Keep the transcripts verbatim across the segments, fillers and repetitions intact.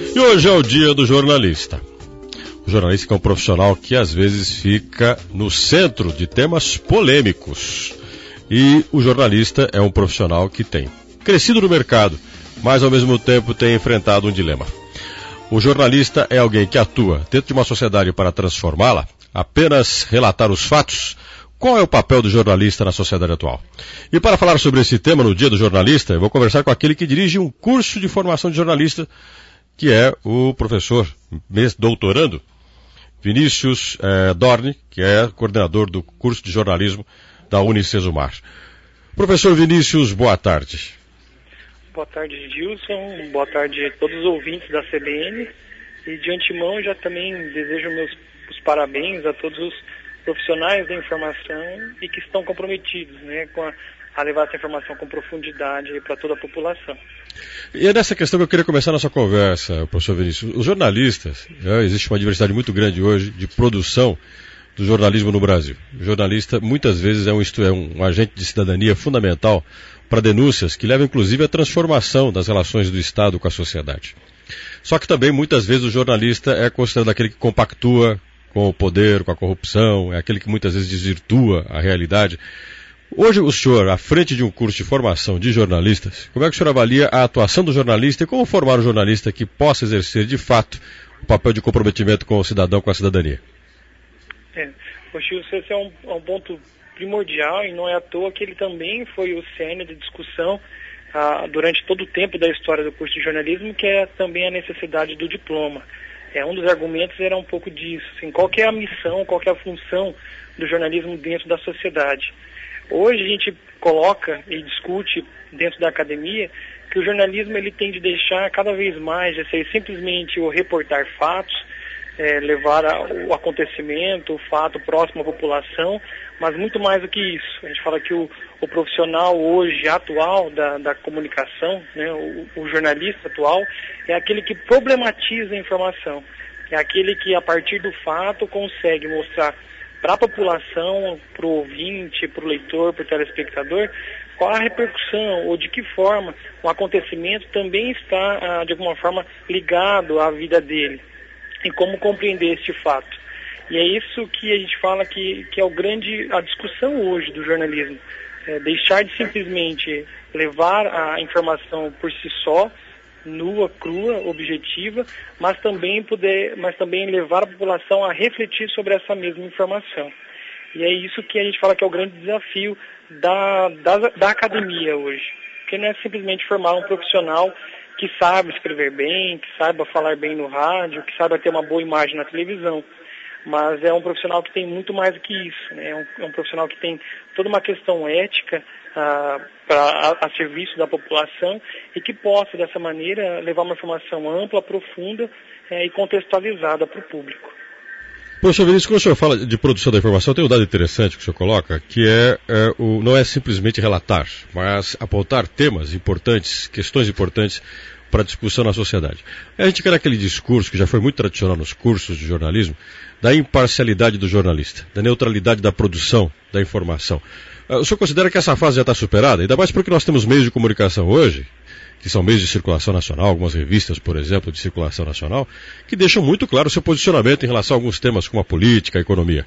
E hoje é o dia do jornalista. O jornalista é um profissional que às vezes fica no centro de temas polêmicos. E o jornalista é um profissional que tem crescido no mercado, mas ao mesmo tempo tem enfrentado um dilema. O jornalista é alguém que atua dentro de uma sociedade para transformá-la, apenas relatar os fatos. Qual é o papel do jornalista na sociedade atual? E para falar sobre esse tema no Dia do Jornalista, eu vou conversar com aquele que dirige um curso de formação de jornalista, que é o professor doutorando Vinícius eh, Dorni, que é coordenador do curso de jornalismo da Unicesumar. Professor Vinícius, boa tarde. Boa tarde, Gilson. Boa tarde a todos os ouvintes da C B N. E de antemão já também desejo meus os parabéns a todos os profissionais da informação e que estão comprometidos, né, com a, a levar essa informação com profundidade para toda a população. E é nessa questão que eu queria começar a nossa conversa, professor Vinícius. Os jornalistas, né, existe uma diversidade muito grande hoje de produção do jornalismo no Brasil. O jornalista muitas vezes é um, é um agente de cidadania fundamental para denúncias que levam inclusive à transformação das relações do Estado com a sociedade. Só que também muitas vezes o jornalista é considerado aquele que compactua com o poder, com a corrupção, é aquele que muitas vezes desvirtua a realidade. Hoje o senhor, à frente de um curso de formação de jornalistas, como é que o senhor avalia a atuação do jornalista e como formar um jornalista que possa exercer de fato o papel de comprometimento com o cidadão, com a cidadania? É, Poxa, esse é um, é um ponto primordial e não é à toa que ele também foi o cerne de discussão ah, durante todo o tempo da história do curso de jornalismo, que é também a necessidade do diploma. É, um dos argumentos era um pouco disso, assim, qual que é a missão, qual que é a função do jornalismo dentro da sociedade. Hoje a gente coloca e discute dentro da academia que o jornalismo ele tem de deixar cada vez mais de ser simplesmente o reportar fatos, é, levar a, o acontecimento, o fato próximo à população, mas muito mais do que isso. A gente fala que o, o profissional hoje atual da, da comunicação, né, o, o jornalista atual, é aquele que problematiza a informação. É aquele que, a partir do fato, consegue mostrar para a população, para o ouvinte, para o leitor, para o telespectador, qual a repercussão ou de que forma o acontecimento também está, de alguma forma, ligado à vida dele. E como compreender este fato. E é isso que a gente fala que, que é o grande, a discussão hoje do jornalismo. É deixar de simplesmente levar a informação por si só, nua, crua, objetiva, mas também, poder, mas também levar a população a refletir sobre essa mesma informação. E é isso que a gente fala que é o grande desafio da, da, da academia hoje. Porque não é simplesmente formar um profissional que saiba escrever bem, que saiba falar bem no rádio, que saiba ter uma boa imagem na televisão. Mas é um profissional que tem muito mais do que isso, né? É um, é um profissional que tem toda uma questão ética ah, pra, a, a serviço da população e que possa, dessa maneira, levar uma informação ampla, profunda eh, e contextualizada para o público. Professor Vinícius, quando o senhor fala de produção da informação, tem um dado interessante que o senhor coloca, que é, é o, não é simplesmente relatar, mas apontar temas importantes, questões importantes para discussão na sociedade. A gente quer aquele discurso que já foi muito tradicional nos cursos de jornalismo, da imparcialidade do jornalista, da neutralidade da produção da informação. O senhor considera que essa fase já está superada? Ainda mais porque nós temos meios de comunicação hoje, que são meios de circulação nacional, algumas revistas, por exemplo, de circulação nacional, que deixam muito claro o seu posicionamento em relação a alguns temas como a política, a economia.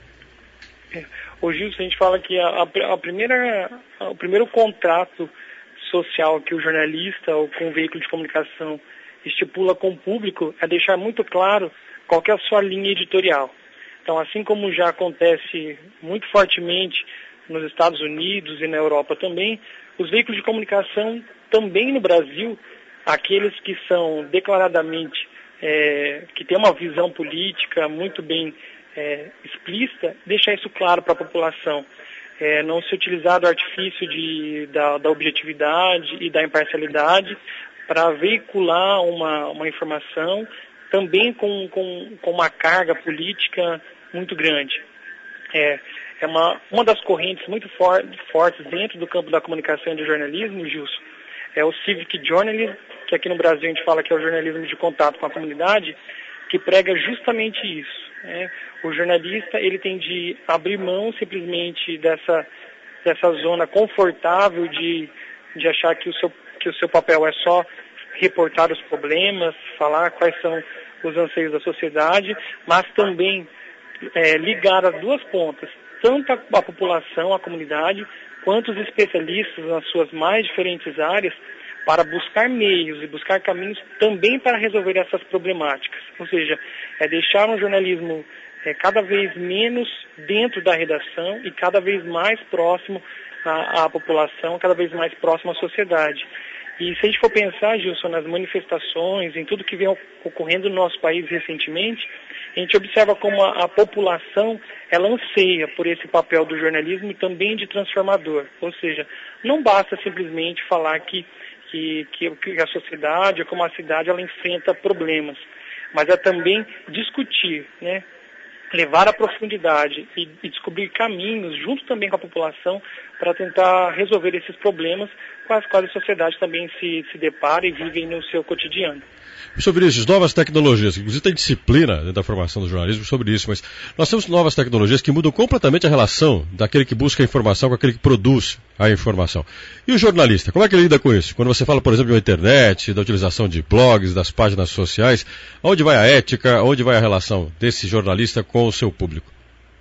É. Ô Gilson, a gente fala que a, a primeira, o primeiro contrato social que o jornalista ou com o veículo de comunicação estipula com o público é deixar muito claro qual que é a sua linha editorial. Então, assim como já acontece muito fortemente nos Estados Unidos e na Europa também, os veículos de comunicação também no Brasil, aqueles que são declaradamente, é, que têm uma visão política muito bem é, explícita, deixar isso claro para a população. É, não se utilizar do artifício de, da, da objetividade e da imparcialidade para veicular uma, uma informação também com, com, com uma carga política muito grande. É, é uma, uma das correntes muito for, fortes dentro do campo da comunicação e do jornalismo, Gilson, é o Civic Journalism, que aqui no Brasil a gente fala que é o jornalismo de contato com a comunidade, que prega justamente isso. Né? O jornalista ele tem de abrir mão simplesmente dessa, dessa zona confortável de, de achar que o, seu, que o seu papel é só reportar os problemas, falar quais são os anseios da sociedade, mas também é, ligar as duas pontas, tanto a, a população, a comunidade, quanto os especialistas nas suas mais diferentes áreas, para buscar meios e buscar caminhos também para resolver essas problemáticas. Ou seja, é deixar um jornalismo é, cada vez menos dentro da redação e cada vez mais próximo à, à população, cada vez mais próximo à sociedade. E se a gente for pensar, Gilson, nas manifestações, em tudo que vem ocorrendo no nosso país recentemente, a gente observa como a, a população, ela anseia por esse papel do jornalismo e também de transformador. Ou seja, não basta simplesmente falar que, que, que a sociedade, como a cidade, ela enfrenta problemas, mas é também discutir, né? Levar à profundidade e, e descobrir caminhos, junto também com a população, para tentar resolver esses problemas com as quais a sociedade também se, se depara e vive no seu cotidiano. Professor Vinícius, novas tecnologias, inclusive tem disciplina dentro da formação do jornalismo sobre isso, mas nós temos novas tecnologias que mudam completamente a relação daquele que busca a informação com aquele que produz a informação. E o jornalista, como é que ele lida com isso? Quando você fala, por exemplo, da internet, da utilização de blogs, das páginas sociais, onde vai a ética, onde vai a relação desse jornalista com o seu público?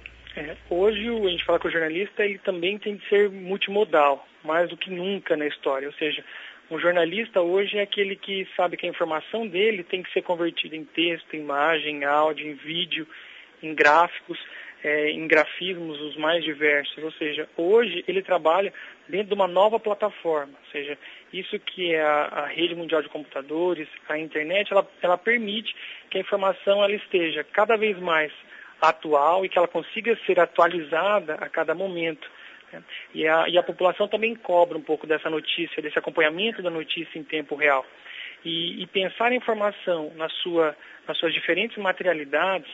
É, hoje, a gente fala que o jornalista ele também tem que ser multimodal, mais do que nunca na história, ou seja, um jornalista hoje é aquele que sabe que a informação dele tem que ser convertida em texto, em imagem, em áudio, em vídeo, em gráficos, é, em grafismos os mais diversos. Ou seja, hoje ele trabalha dentro de uma nova plataforma. Ou seja, isso que é a, a rede mundial de computadores, a internet, ela, ela permite que a informação ela esteja cada vez mais atual e que ela consiga ser atualizada a cada momento. E a, e a população também cobra um pouco dessa notícia, desse acompanhamento da notícia em tempo real. E, e pensar a informação na sua, nas suas diferentes materialidades,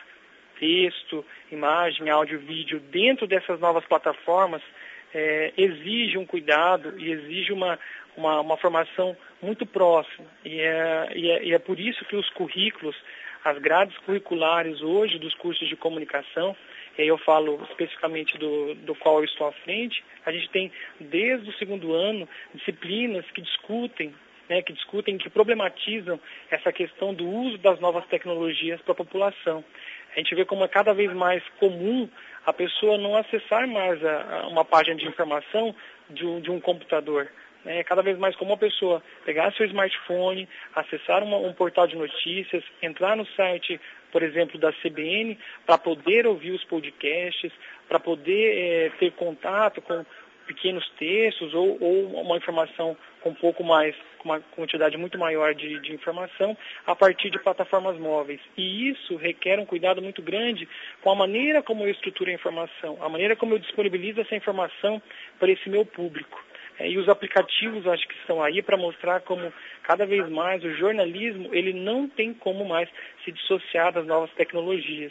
texto, imagem, áudio, vídeo, dentro dessas novas plataformas, é, exige um cuidado e exige uma, uma, uma formação muito próxima. E é, e, é, e é por isso que os currículos, as grades curriculares hoje dos cursos de comunicação, e aí eu falo especificamente do, do qual eu estou à frente, a gente tem desde o segundo ano disciplinas que discutem, né, que discutem, que problematizam essa questão do uso das novas tecnologias para a população. A gente vê como é cada vez mais comum a pessoa não acessar mais a, a uma página de informação de um, de um computador. É cada vez mais comum a pessoa pegar seu smartphone, acessar uma, um portal de notícias, entrar no site, por exemplo, da C B N, para poder ouvir os podcasts, para poder é, ter contato com pequenos textos ou, ou uma informação com um pouco mais, com uma quantidade muito maior de, de informação a partir de plataformas móveis. E isso requer um cuidado muito grande com a maneira como eu estruturo a informação, a maneira como eu disponibilizo essa informação para esse meu público. É, e os aplicativos, acho que estão aí para mostrar como cada vez mais o jornalismo ele não tem como mais se dissociar das novas tecnologias.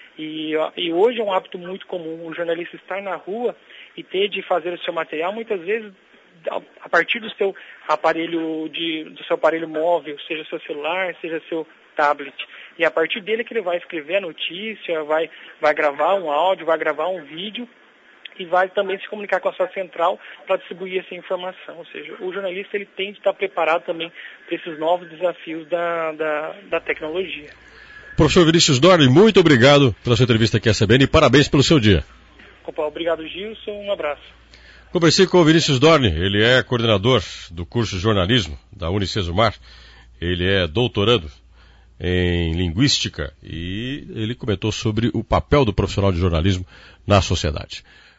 E, e hoje é um hábito muito comum o jornalista estar na rua e ter de fazer o seu material, muitas vezes a partir do seu aparelho, de, do seu aparelho móvel, seja seu celular, seja seu tablet. E a partir dele que ele vai escrever a notícia, vai, vai gravar um áudio, vai gravar um vídeo, e vai também se comunicar com a sua central para distribuir essa informação. Ou seja, o jornalista ele tem de estar preparado também para esses novos desafios da, da, da tecnologia. Professor Vinícius Dorni, muito obrigado pela sua entrevista aqui à C B N e parabéns pelo seu dia. Opa, obrigado, Gilson. Um abraço. Conversei com o Vinícius Dorni, ele é coordenador do curso de jornalismo da Unicesumar, ele é doutorando em linguística e ele comentou sobre o papel do profissional de jornalismo na sociedade.